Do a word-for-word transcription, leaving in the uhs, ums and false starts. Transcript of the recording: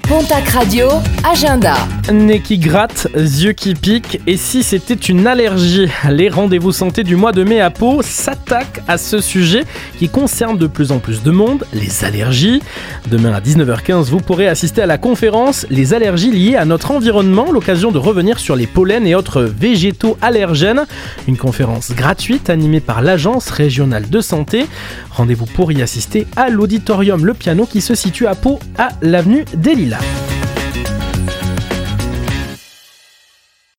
Pontac Radio, agenda. Nez qui gratte, yeux qui piquent, et si c'était une allergie? Les rendez-vous santé du mois de mai à Pau s'attaquent à ce sujet qui concerne de plus en plus de monde, les allergies. Demain à dix-neuf heures quinze, vous pourrez assister à la conférence « Les allergies liées à notre environnement », l'occasion de revenir sur les pollens et autres végétaux allergènes. Une conférence gratuite animée par l'Agence régionale de santé. Rendez-vous pour y assister à l'auditorium Le Piano qui se situe à Pau, à l'avenue des Lilas.